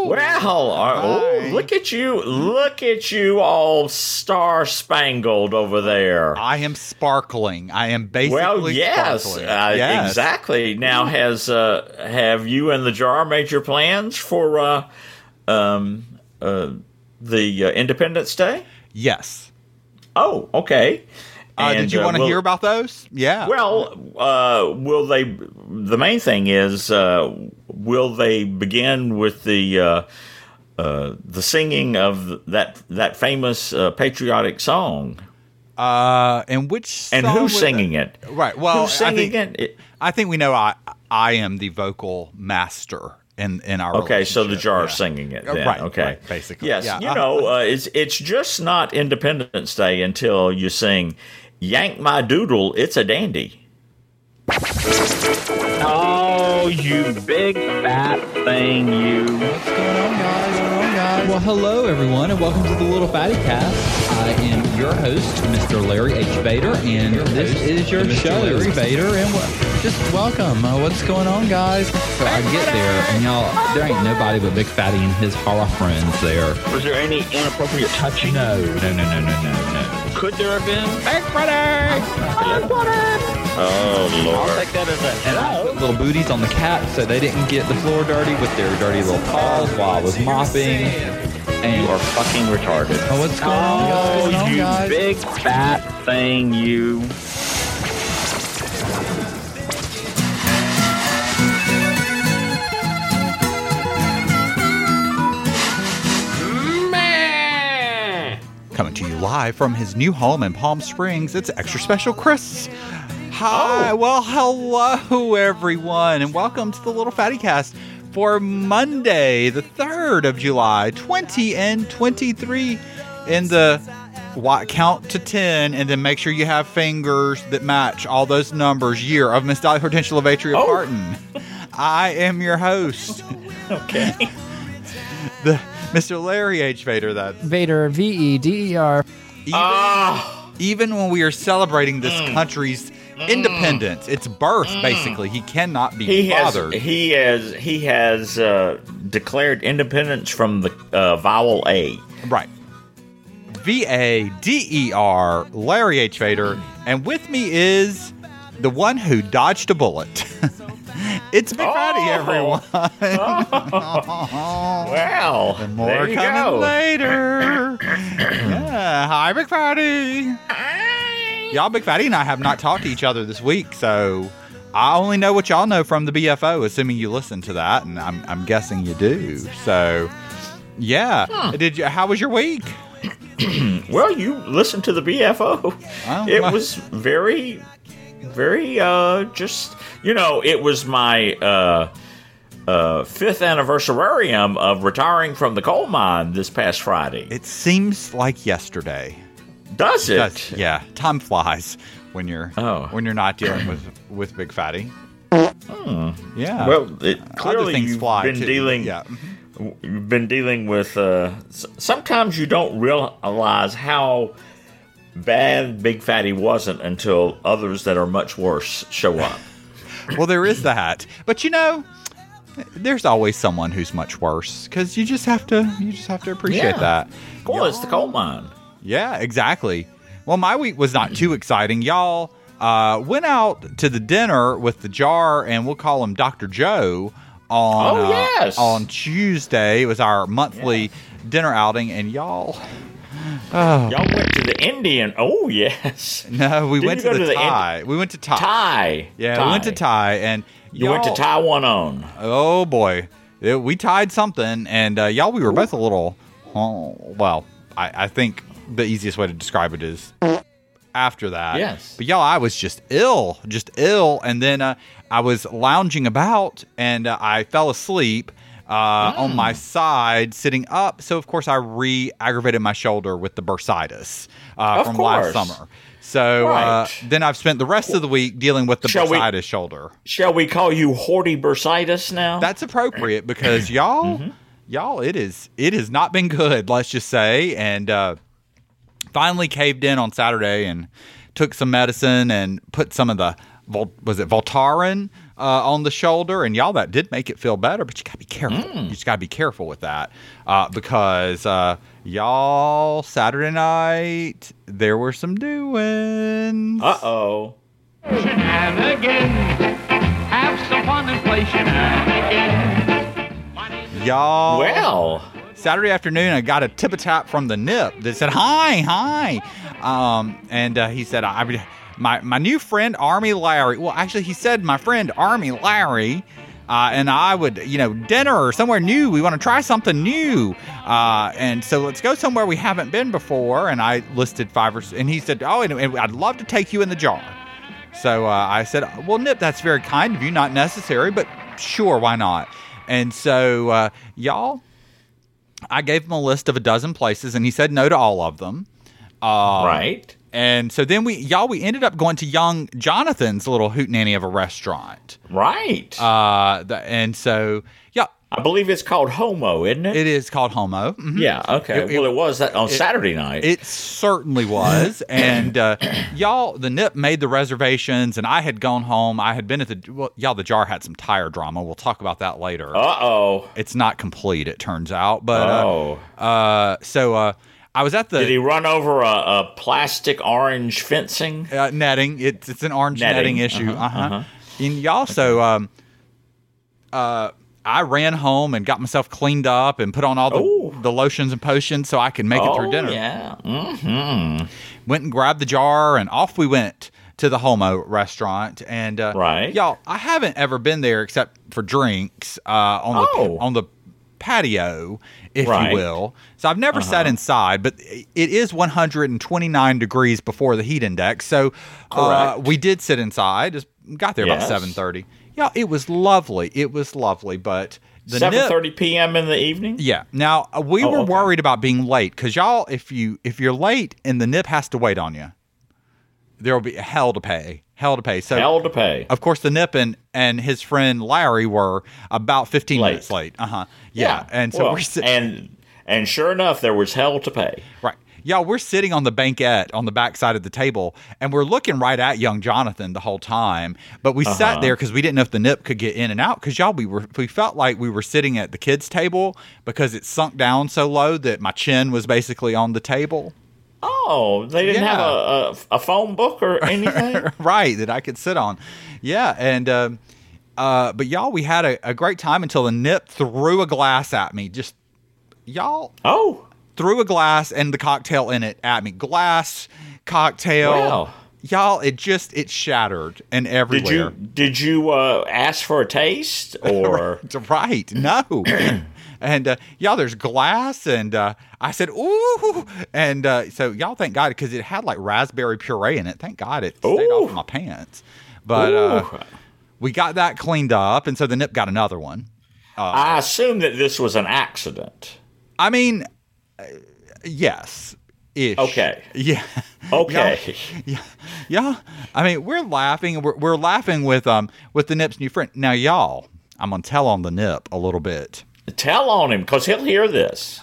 Well, look at you. Look at you all star-spangled over there. I am sparkling. I am basically sparkling. Yes, exactly. Now, have you and the Jar made your plans for the Independence Day? Yes. Oh, okay. Did you want to hear about those? Yeah. Well, will they? The main thing is, will they begin with the singing of that famous patriotic song? And which song and who's singing it? Right. Well, who's singing it? I think we know. I am the vocal master in our. Okay, so the Jar singing it. Then. Right. Okay. Right, basically. Yes. Yeah. It's just not Independence Day until you sing "Yank My Doodle." It's a dandy. Oh, you big fat thing, you. What's going on, guys? Well, hello, everyone, and welcome to the Little Fatty Cast. I am your host, Mr. Larry H. Vader, and this is your show, Larry Vader, and just welcome. What's going on, guys? So I get there, and y'all, there ain't nobody but Big Fatty and his horror friends there. Was there any inappropriate touching? No. Could there have been? Big Fatty! Oh, Lord. I'll take that as a... And I put little booties on the cat so they didn't get the floor dirty with their dirty little paws while I was mopping. And You are fucking retarded. Oh, what's going on, guys? What's going on, you guys? big fat thing, you. Coming to you live from his new home in Palm Springs, it's Extra Special Chris. Hi, well, hello, everyone, and welcome to the Little Fatty Cast for Monday, the 3rd of July, 2023, in the count to 10, and then make sure you have fingers that match all those numbers, year of Miss Dolly Hortensia Levatria Parton. I am your host. Okay. Mr. Larry H. Vader, that Vader, V-E-D-E-R. Even when we are celebrating this country's independence, its birth, basically, he cannot be bothered. He has declared independence from the vowel A. Right. V-A-D-E-R, Larry H. Vader. And with me is the one who dodged a bullet. It's Big Fatty, everyone. Well, And more there you coming go. later. Yeah. Hi, Big Fatty. Y'all, Big Fatty and I have not talked to each other this week, so I only know what y'all know from the BFO, assuming you listen to that, and I'm guessing you do. So, yeah. How was your week? Well, you listened to the BFO. It was very, very, just, it was my 5th anniversarium of retiring from the coal mine this past Friday. It seems like yesterday. Does it? Yeah, time flies when you're not dealing with Big Fatty. Yeah. Well, other clearly things you've fly been too. dealing. Yeah. You've been dealing with. Sometimes you don't realize how bad Big Fatty wasn't until others that are much worse show up. Well, there is that, but there's always someone who's much worse because you just have to appreciate that. Well, it's the coal mine. Yeah, exactly. Well, my week was not too exciting. Y'all went out to the dinner with the Jar, and we'll call him Dr. Joe, on Tuesday. It was our monthly dinner outing, and y'all went to the Indian. Oh, yes. No, we went to the Thai. We went to Thai. Thai. Yeah, we went to Thai, and you went to Taiwan on. Oh, boy. We tied something, and y'all, we were both a little, I think the easiest way to describe it is after that. Yes. But y'all, I was just ill. And then I was lounging about, and I fell asleep on my side, sitting up. So, of course, I re-aggravated my shoulder with the bursitis from last summer. So then I've spent the rest of the week dealing with the bursitis shoulder. Shall we call you Horty bursitis now? That's appropriate because y'all, it has not been good, let's just say. And finally caved in on Saturday and took some medicine and put some of the, was it Voltaren? on the shoulder, and y'all, that did make it feel better, but you gotta be careful. You just gotta be careful with that because y'all, Saturday night there were some doings. Uh-oh. Shenanigans, have some fun and play shenanigans. Y'all, Well, Saturday afternoon, I got a tip-a-tap from the Nip that said, hi. And he said, my new friend, Army Larry. Well, actually, he said, my friend, Army Larry, and I would, dinner or somewhere new. We want to try something new. And so let's go somewhere we haven't been before. And I listed 5 or 6. And he said, and I'd love to take you in the jar. So I said, well, Nip, that's very kind of you, not necessary, but sure, why not? And so, y'all, I gave him a list of a dozen places, and he said no to all of them. Right. And so then we ended up going to young Jonathan's little hootenanny of a restaurant. Right. And so, yeah. I believe it's called Homo, isn't it? It is called Homo. Mm-hmm. Yeah, okay. It was that on Saturday night. It certainly was. And y'all, the Nip made the reservations, and I had gone home. I had been at the Jar had some tire drama. We'll talk about that later. Uh-oh. It's not complete, it turns out. But so I was at the... Did he run over a plastic orange fencing? Netting. It's an orange netting issue. And y'all, so I ran home and got myself cleaned up and put on all the lotions and potions so I could make it through dinner. Yeah. Mm-hmm. Went and grabbed the jar, and off we went to the Homo restaurant. And right. Y'all, I haven't ever been there except for drinks on the patio, if you will. So I've never sat inside, but it is 129 degrees before the heat index. So we did sit inside. Just got there about 7:30. Yeah, it was lovely. But the 7:30 p.m. in the evening? Yeah. Now, we were worried about being late because, y'all, if you're late and the Nip has to wait on you, there will be hell to pay. So, hell to pay. Of course, the Nip and his friend Larry were about 15 minutes late. Yeah. And so we're sitting. And sure enough, there was hell to pay. Right. Y'all, we're sitting on the banquette on the back side of the table, and we're looking right at young Jonathan the whole time. But we sat there because we didn't know if the Nip could get in and out. Because, y'all, we felt like we were sitting at the kids' table because it sunk down so low that my chin was basically on the table. Oh, they didn't have a phone book or anything? Right, that I could sit on. Yeah, and but, y'all, we had a great time until the Nip threw a glass at me. Just, y'all. Oh. Threw a glass and the cocktail in it at me. Glass, cocktail. Wow. Y'all, it shattered and everywhere. Did you ask for a taste or? Right. No. And y'all, there's glass, and I said, ooh. And so y'all, thank God, because it had like raspberry puree in it. Thank God it stayed off my pants. But we got that cleaned up, and so the Nip got another one. I assume that this was an accident. I mean... yes. Ish. Okay. Yeah. Okay. Yeah. I mean, we're laughing. We're laughing with the Nip's new friend. Now, y'all, I'm gonna tell on the Nip a little bit. Tell on him, because he'll hear this.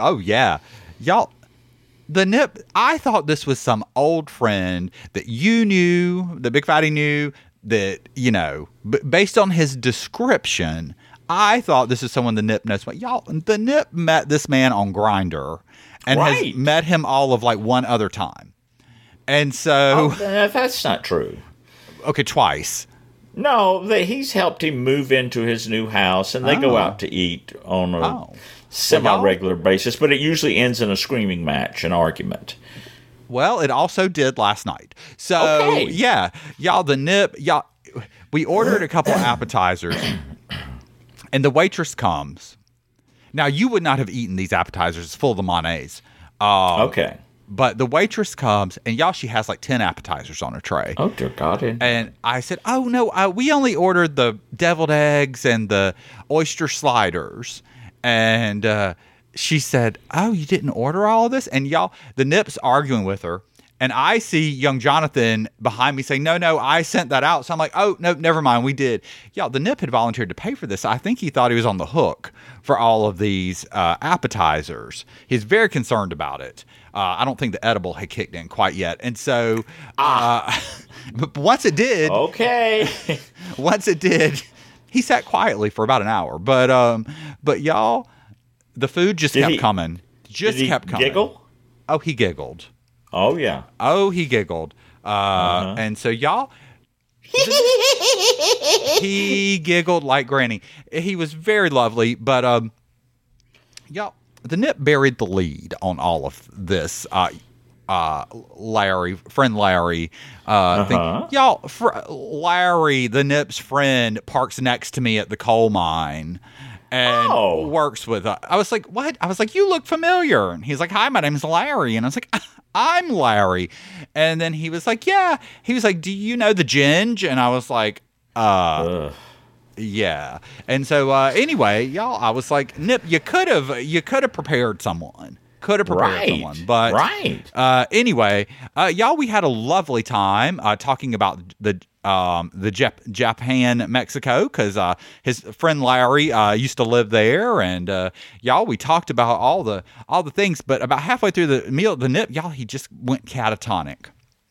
Y'all. The Nip. I thought this was some old friend that you knew, that Big Fatty knew. That based on his description. I thought this is someone the Nip knows. But y'all, the Nip met this man on Grindr and has met him all of like one other time. And so... that's not true. Okay, twice. No, he's helped him move into his new house, and they go out to eat on a semi-regular basis, but it usually ends in a screaming match, an argument. Well, it also did last night. So, yeah. Y'all, the Nip... Y'all, we ordered a couple of appetizers... And the waitress comes. Now, you would not have eaten these appetizers. It's full of the mayonnaise. Okay. But the waitress comes, and y'all, she has like 10 appetizers on her tray. Oh, dear God. And I said, oh, no, we only ordered the deviled eggs and the oyster sliders. And she said, oh, you didn't order all of this? And y'all, the Nip's arguing with her. And I see young Jonathan behind me saying, no, I sent that out. So I'm like, oh, no, never mind, we did. Y'all, the Nip had volunteered to pay for this. I think he thought he was on the hook for all of these appetizers. He's very concerned about it. I don't think the edible had kicked in quite yet. And so but once it did. Okay. Once it did, he sat quietly for about an hour. But y'all, the food just kept coming. Kept coming. Giggle? Oh, he giggled. Oh, yeah. Oh, he giggled. And so, y'all, he giggled like Granny. He was very lovely, but, y'all, the Nip buried the lead on all of this. Larry, friend Larry, y'all, Larry, the Nip's friend, parks next to me at the coal mine. And works with I was like, what? I was like, you look familiar. And he's like, hi, my name's Larry. And I was like, I'm Larry. And then he was like, yeah. He was like, do you know the Ginge? And I was like, yeah. And so anyway, y'all, I was like, Nip, you could have prepared someone. Could have prepared someone, but anyway, y'all, we had a lovely time talking about the Japan, Mexico, because his friend Larry used to live there, and y'all, we talked about all the things. But about halfway through the meal, the Nip, y'all, he just went catatonic.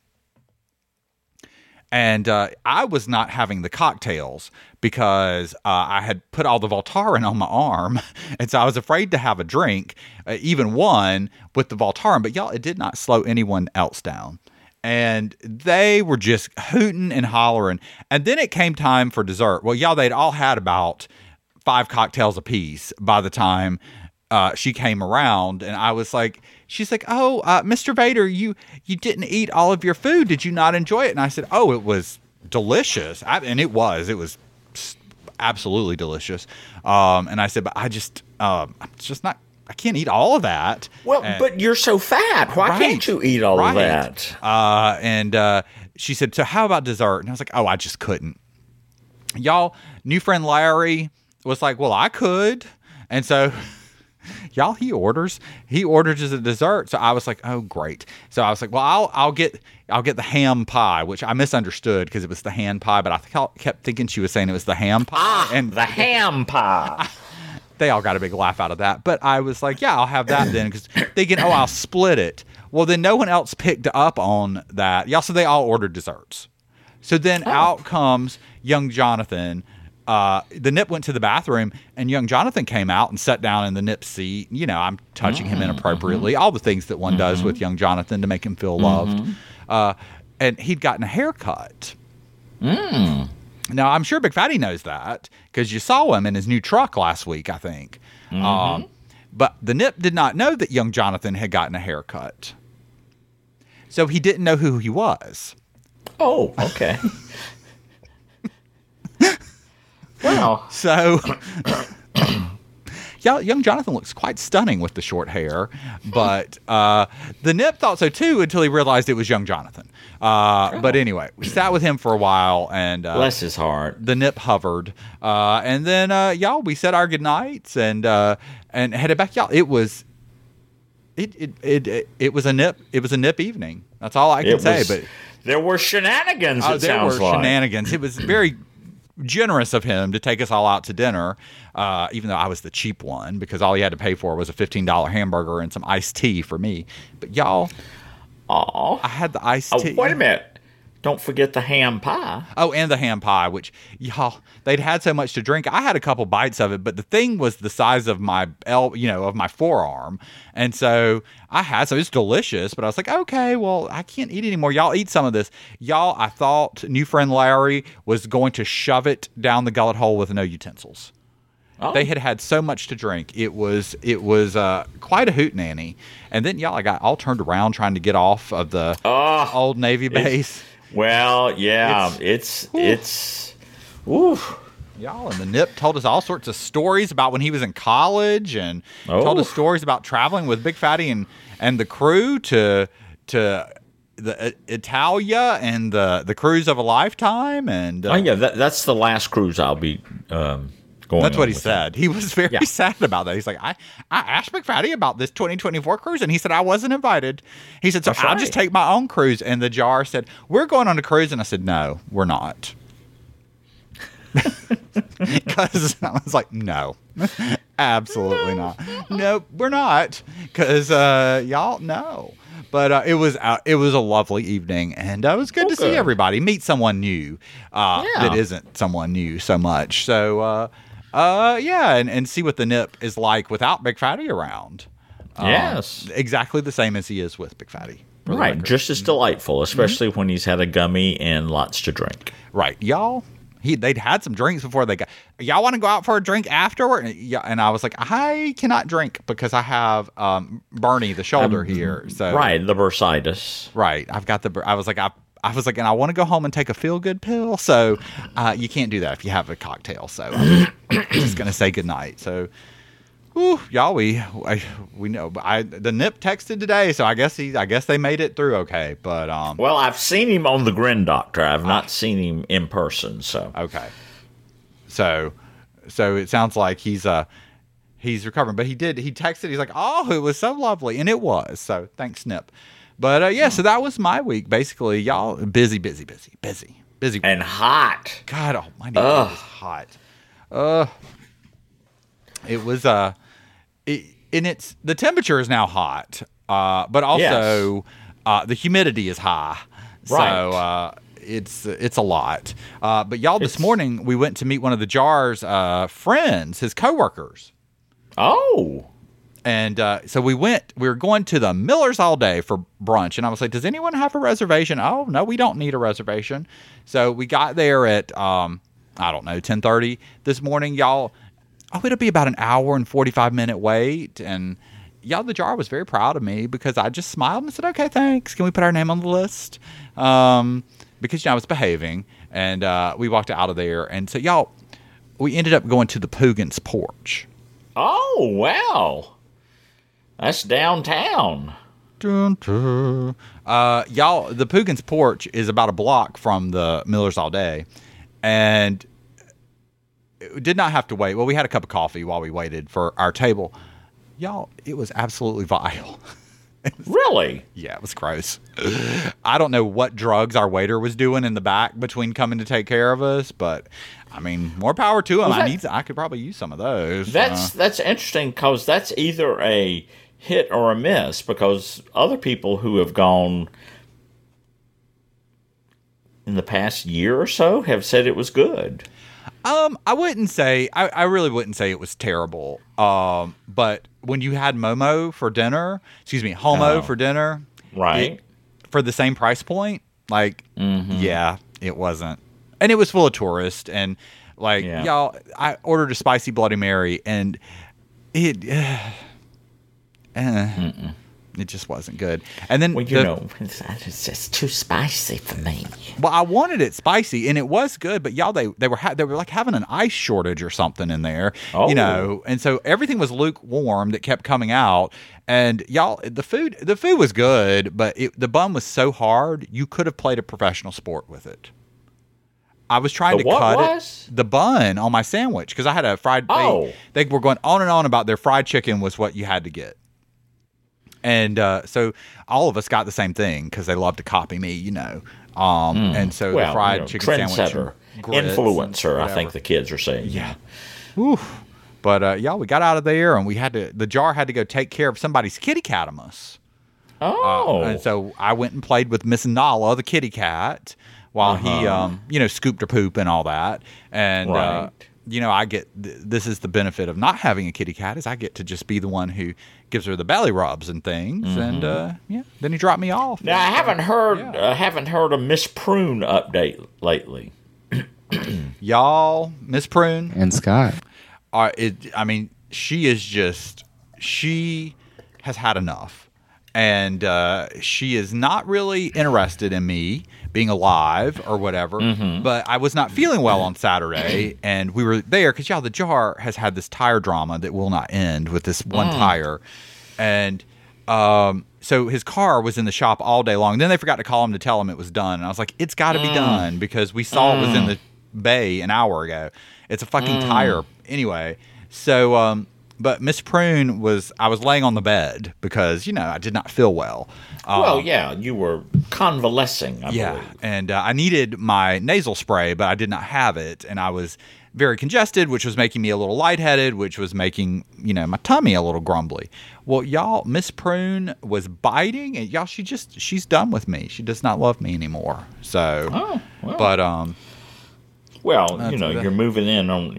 And I was not having the cocktails because I had put all the Voltaren on my arm. And so I was afraid to have a drink, even one, with the Voltaren. But y'all, it did not slow anyone else down. And they were just hooting and hollering. And then it came time for dessert. Well, y'all, they'd all had about 5 cocktails apiece by the time she came around. And I was like... She's like, oh, Mr. Vader, you didn't eat all of your food. Did you not enjoy it? And I said, oh, it was delicious. And it was absolutely delicious. And I said, but I'm just not, I can't eat all of that. Well, but you're so fat. Why can't you eat all of that? And she said, so how about dessert? And I was like, oh, I just couldn't. Y'all, new friend Larry was like, well, I could. And so... Y'all, he orders as a dessert. So I was like, oh, great. So I was like, well, I'll get the ham pie, which I misunderstood because it was the hand pie, but I kept thinking she was saying it was the ham pie. And the ham pie. They all got a big laugh out of that. But I was like, yeah, I'll have that then, because thinking, oh, I'll split it. Well, then no one else picked up on that. Y'all, so they all ordered desserts. So then out comes young Jonathan. The Nip went to the bathroom, and young Jonathan came out and sat down in the Nip seat. You know, I'm touching him inappropriately. All the things that one does with young Jonathan to make him feel loved. And he'd gotten a haircut. Now, I'm sure Big Fatty knows that because you saw him in his new truck last week, I think. But the Nip did not know that young Jonathan had gotten a haircut. So he didn't know who he was. Oh, okay. Wow. So, young Jonathan looks quite stunning with the short hair, but the Nip thought so too until he realized it was young Jonathan. But anyway, we sat with him for a while, and bless his heart, the Nip hovered, and then y'all, we said our goodnights and headed back. Y'all, it was a Nip evening. That's all I can say. But there were shenanigans. There were shenanigans. It was very generous of him to take us all out to dinner, even though I was the cheap one because all he had to pay for was a $15 hamburger and some iced tea for me. But y'all, I had the iced tea. Wait a minute. Don't forget the ham pie. Oh, and the ham pie, which, y'all, they'd had so much to drink. I had a couple bites of it, but the thing was the size of my of my forearm. And so so it's delicious, but I was like, okay, well, I can't eat anymore. Y'all eat some of this. Y'all, I thought new friend Larry was going to shove it down the gullet hole with no utensils. Oh. They had so much to drink. It was quite a hootenanny. And then, y'all, I got all turned around trying to get off of the old Navy base. Well, yeah, it's oof. Y'all, and the Nip told us all sorts of stories about when he was in college, and told us stories about traveling with Big Fatty and the crew to the Italia and the cruise of a lifetime. And yeah, that's the last cruise I'll be going That's on what he with said. He was very sad about that. He's like, I asked McFaddy about this 2024 cruise, and he said I wasn't invited. He said, so I'll just take my own cruise. And the jar said, we're going on a cruise. And I said, no, we're not. Because I was like, no, absolutely not. Nope, we're not. Because y'all know. But it was a lovely evening, and it was good to see everybody, meet someone new that isn't someone new so much. So, and see what the Nip is like without Big Fatty around. Yes. Exactly the same as he is with Big Fatty. Right, just as delightful, especially when he's had a gummy and lots to drink. Right, y'all. They'd had some drinks before they got. Y'all want to go out for a drink afterward? And I was like, I cannot drink because I have Bernie the shoulder here. So right, the bursitis. Right, I've got the. I was like, and I want to go home and take a feel good pill. So you can't do that if you have a cocktail. So I'm just gonna say goodnight. So. Whew, y'all, we know. The Nip texted today, so I guess they made it through okay. But well, I've seen him on the Grin Doctor. I've not seen him in person. So okay, so it sounds like he's recovering. But he texted. He's like, oh, it was so lovely, and it was. So thanks, Nip. But so that was my week. Basically, y'all busy, and hot. God almighty, it was hot. It was the temperature is now hot, but also the humidity is high, so it's a lot. But y'all, this morning we went to meet one of the Jar's friends, his coworkers. Oh, and so we were going to the Millers all day for brunch, and I was like, "Does anyone have a reservation?" Oh no, we don't need a reservation. So we got there at 10:30 this morning, y'all. Oh, it'll be about an hour and 45-minute wait. And y'all, the Jar was very proud of me because I just smiled and said, okay, thanks. Can we put our name on the list? Because, I was behaving. And we walked out of there. And so, y'all, we ended up going to the Poogan's Porch. Oh, wow. That's downtown. Y'all, the Poogan's Porch is about a block from the Millers All Day. And did not have to wait. Well, we had a cup of coffee while we waited for our table. Y'all, it was absolutely vile. Really? Yeah, it was gross. I don't know what drugs our waiter was doing in the back between coming to take care of us, but I mean, more power to him. I could probably use some of those. That's interesting because that's either a hit or a miss because other people who have gone in the past year or so have said it was good. I wouldn't say, I really wouldn't say it was terrible. But when you had Homo for dinner, right, for the same price point, like, yeah, it wasn't. And it was full of tourists. And like, y'all, I ordered a spicy Bloody Mary and it just wasn't good. And then, it's just too spicy for me. Well, I wanted it spicy, and it was good. But y'all, they were like having an ice shortage or something in there, And so everything was lukewarm that kept coming out. And y'all, the food was good, but the bun was so hard you could have played a professional sport with it. I was trying to cut the bun on my sandwich because I had a fried. They were going on and on about their fried chicken was what you had to get. And so all of us got the same thing because they love to copy me, And so the fried chicken sandwich. Influencer, I think the kids are saying. Yeah. Oof. But, y'all, we got out of there and the Jar had to go take care of somebody's kitty catamus. Oh. And so I went and played with Miss Nala, the kitty cat, while he, scooped her poop and all that. And, I get this is the benefit of not having a kitty cat is I get to just be the one who gives her the belly rubs and things, and then he dropped me off. Now I haven't heard a Miss Prune update lately. Y'all, Miss Prune and Scott. She has had enough, and she is not really interested in me being alive or whatever. But I was not feeling well on Saturday, and we were there because the Jar has had this tire drama that will not end with this one tire, and so his car was in the shop all day long. Then they forgot to call him to tell him it was done, and I was like, it's got to be done because we saw it was bay an hour ago. It's a fucking tire. Anyway, so, but Miss Prune I was laying on the bed because, I did not feel well. Well, yeah, you were convalescing, I believe. And I needed my nasal spray, but I did not have it. And I was very congested, which was making me a little lightheaded, which was making, my tummy a little grumbly. Well, y'all, Miss Prune was biting, and y'all, she's done with me. She does not love me anymore. So, but, well, you're moving in on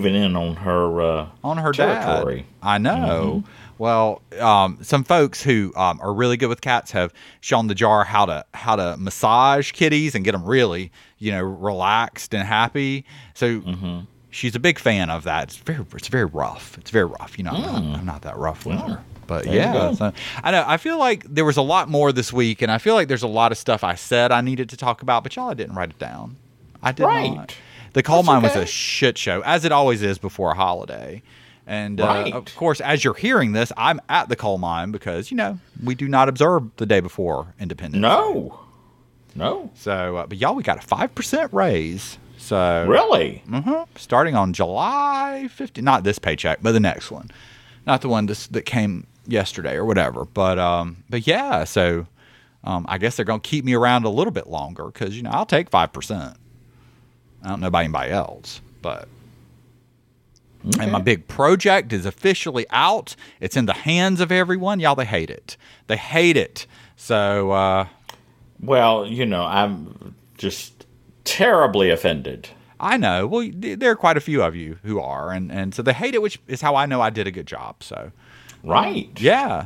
her territory. Dad. I know. Mm-hmm. Well, some folks who are really good with cats have shown the jar how to massage kitties and get them really, relaxed and happy. So she's a big fan of that. It's very rough. It's very rough. I'm not that rough with her. But so, I know. I feel like there was a lot more this week, and I feel like there's a lot of stuff I said I needed to talk about, but y'all, I didn't write it down. I did not. The coal mine was a shit show, as it always is before a holiday. And, of course, as you're hearing this, I'm at the coal mine because, we do not observe the day before Independence Day. No. So, but y'all, we got a 5% raise. So really? Starting on July 15th. Not this paycheck, but the next one. Not the one that came yesterday or whatever. But yeah, so I guess they're going to keep me around a little bit longer because, I'll take 5%. I don't know about anybody else, but... Okay. And my big project is officially out. It's in the hands of everyone. Y'all, they hate it. They hate it. So, well, I'm just terribly offended. I know. Well, there are quite a few of you who are. And so they hate it, which is how I know I did a good job. So, right. Yeah.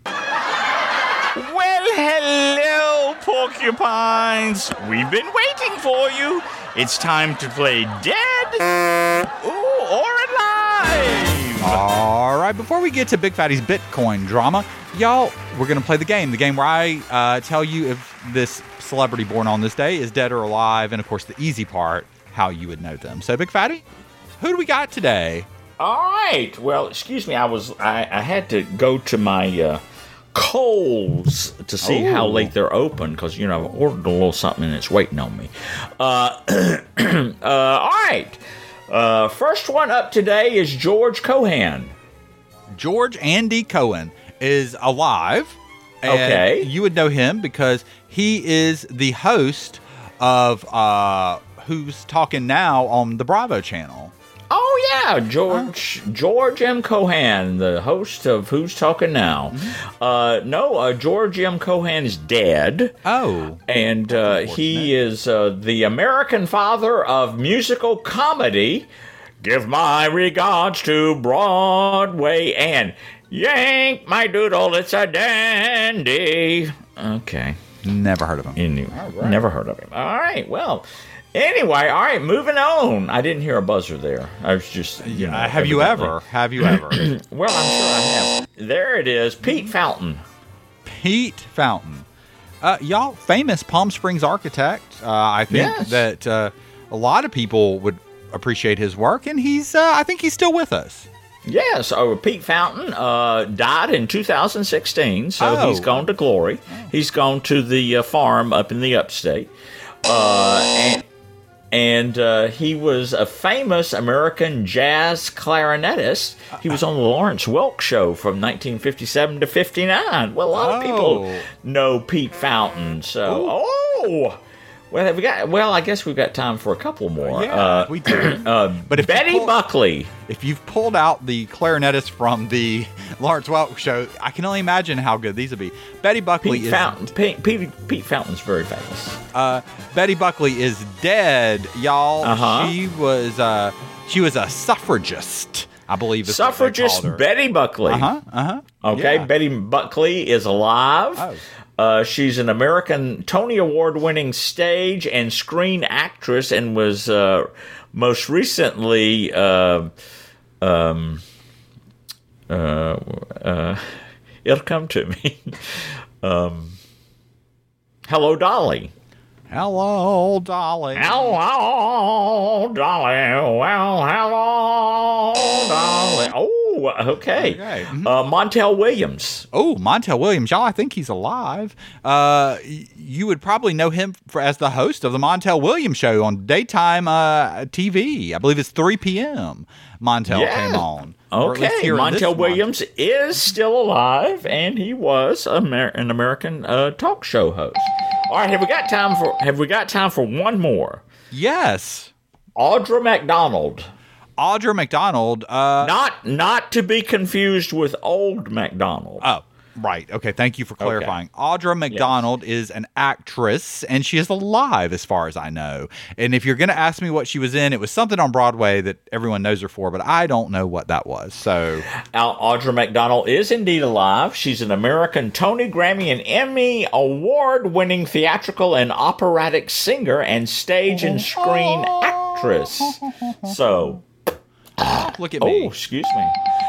Well, hello, porcupines. We've been waiting for you. It's time to play dead or alive. All right, before we get to Big Fatty's Bitcoin drama, y'all, we're going to play the game where I tell you if this celebrity born on this day is dead or alive, and, of course, the easy part, how you would know them. So, Big Fatty, who do we got today? All right. Well, excuse me. I had to go to my... Kohl's to see how late they're open because I've ordered a little something and it's waiting on me. All right. First one up today is George Cohan. George Andy Cohen is alive. And you would know him because he is the host of Who's Talking Now on the Bravo channel. Oh, yeah, George M. Cohan, the host of Who's Talking Now. Mm-hmm. George M. Cohan is dead. Oh. And he is the American father of musical comedy. Give my regards to Broadway and yank my doodle, it's a dandy. Okay. Never heard of him. Never heard of him. All right, well... Anyway, all right, moving on. I didn't hear a buzzer there. I was just, Have you ever? Well, I'm sure I have. There it is, Pete Fountain. Pete Fountain. Y'all, famous Palm Springs architect. I think that a lot of people would appreciate his work, and I think he's still with us. Yes, Pete Fountain died in 2016, so he's gone to glory. He's gone to the farm up in the upstate. And he was a famous American jazz clarinetist. He was on the Lawrence Welk Show from 1957 to 59. Well, a lot of people know Pete Fountain. So, well, I guess we've got time for a couple more. Yeah, we do. But if Betty Buckley. If you've pulled out the clarinetist from the Lawrence Welk Show, I can only imagine how good these would be. Betty Buckley Pete Fountain's very famous. Betty Buckley is dead, y'all. She was a suffragist, I believe. Suffragist Betty Buckley. Okay, yeah. Betty Buckley is alive. She's an American Tony Award-winning stage and screen actress, and was most recently it'll come to me. Hello, Dolly. Hello, Dolly. Hello, Dolly. Well, hello, Dolly. Oh, Oh, okay. Mm-hmm. Montel Williams. Oh, Montel Williams. Y'all, I think he's alive. You would probably know him as the host of the Montel Williams Show on daytime TV. I believe it's 3 p.m. Montel came on. Okay, Montel Williams is still alive, and he was an American talk show host. All right, have we got time for one more? Yes. Audra McDonald. Audra McDonald. Not to be confused with Old MacDonald. Oh, right. Okay, thank you for clarifying. Okay. Audra McDonald is an actress, and she is alive as far as I know. And if you're going to ask me what she was in, it was something on Broadway that everyone knows her for, but I don't know what that was. So, Audra McDonald is indeed alive. She's an American Tony, Grammy, and Emmy award-winning theatrical and operatic singer and stage and screen actress. So, look at me. Oh, excuse me.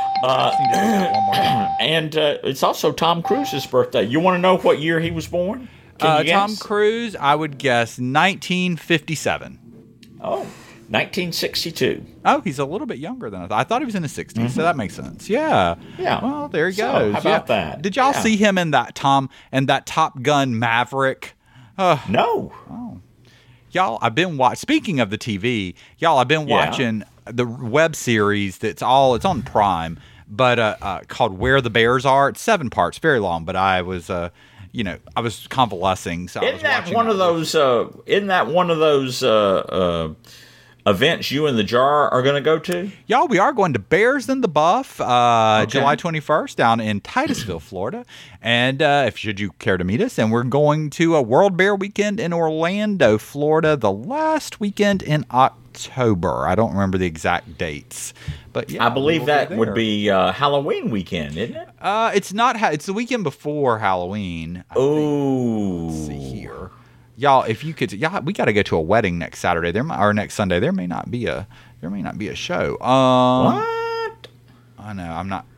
And it's also Tom Cruise's birthday. You want to know what year he was born? Tom Cruise, I would guess 1957. Oh, 1962. Oh, he's a little bit younger than I thought. I thought he was in the 60s, so that makes sense. Yeah. Yeah. Well, there he goes. How about that? Did y'all see him in that Top Gun Maverick? No. Oh. Y'all, I've been speaking of the TV, y'all, I've been watching the web series it's on Prime, but called Where the Bears Are. It's 7 parts, very long, but I was I was convalescing, so isn't that one of those events you and the Jar are going to go to? Y'all, we are going to Bears in the Buff, July 21st down in Titusville, Florida. And should you care to meet us, and we're going to a World Bear Weekend in Orlando, Florida, the last weekend in October. I don't remember the exact dates, but yeah, I believe that would be Halloween weekend, isn't it? It's not. It's the weekend before Halloween. Oh, let's see here. Y'all, if you could, we got to go to a wedding next Saturday. Or next Sunday. There may not be a show. What? I know. I'm not.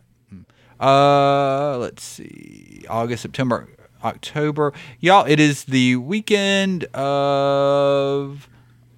Let's see. August, September, October. Y'all, it is the weekend of.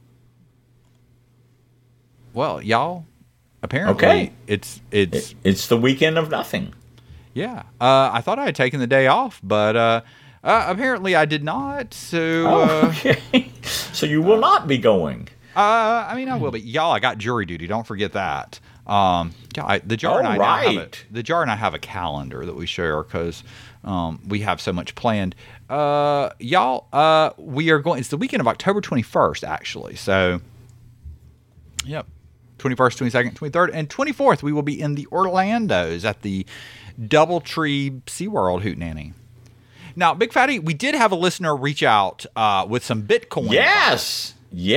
Well, y'all. Apparently, it's the weekend of nothing. Yeah. I thought I had taken the day off, but. Apparently I did not, so... okay. So you will not be going? I mean, I will be. Y'all, I got jury duty. Don't forget that. The Jar and I have a calendar that we share because we have so much planned. Y'all, we are going... It's the weekend of October 21st, actually. So, yep. 21st, 22nd, 23rd, and 24th, we will be in the Orlandos at the Doubletree SeaWorld Hootenanny. Now, Big Fatty, we did have a listener reach out with some Bitcoin. Yes.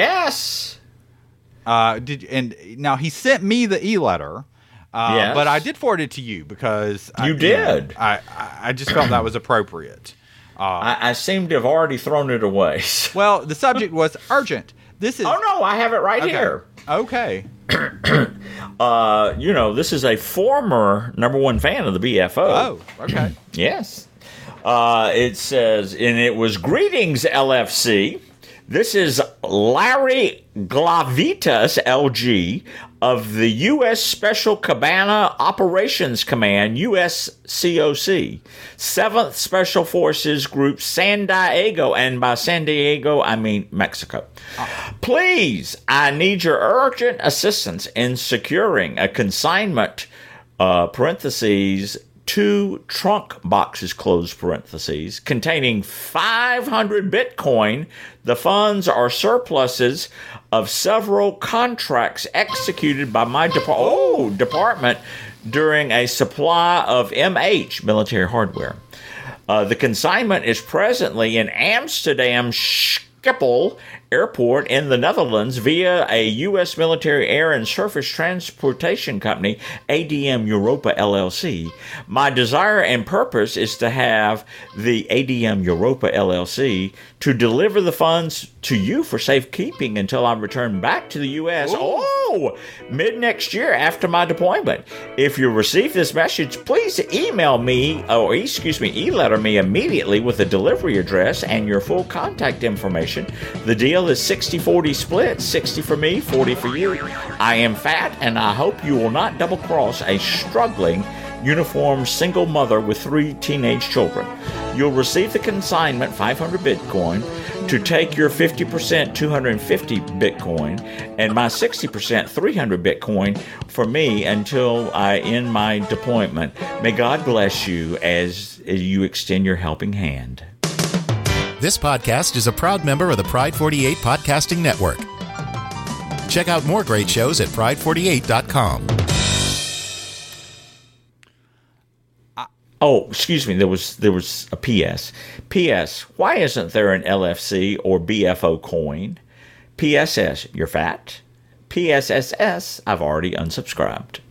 Now he sent me the e-letter, but I did forward it to you because you did. I just felt that was appropriate. I seem to have already thrown it away. Well, the subject was urgent. This is. Oh no, I have it right here. Okay. This is a former #1 fan of the BFO. Oh, okay. Yes. It says, and it was greetings, LFC. This is Larry Glavitas, LG, of the U.S. Special Cabana Operations Command, USCOC, 7th Special Forces Group, San Diego, and by San Diego, I mean Mexico. Please, I need your urgent assistance in securing a consignment, parentheses, 2 trunk boxes, close parentheses, containing 500 Bitcoin. The funds are surpluses of several contracts executed by my department during a supply of MH, military hardware. The consignment is presently in Amsterdam Schiphol Airport in the Netherlands via a U.S. military air and surface transportation company, ADM Europa LLC. My desire and purpose is to have the ADM Europa LLC to deliver the funds to you for safekeeping until I return back to the U.S. Mid-next year after my deployment. If you receive this message, please email me, e-letter me immediately with the delivery address and your full contact information. The deal deal is 60-40 split, 60 for me, 40 for you. I am fat, and I hope you will not double-cross a struggling uniformed single mother with 3 teenage children. You'll receive the consignment, 500 Bitcoin, to take your 50% 250 Bitcoin and my 60% 300 Bitcoin for me until I end my deployment. May God bless you as you extend your helping hand. This podcast is a proud member of the Pride 48 Podcasting Network. Check out more great shows at pride48.com. Oh, excuse me, there was a PS. PS, why isn't there an LFC or BFO coin? PSS, you're fat. PSSS, I've already unsubscribed.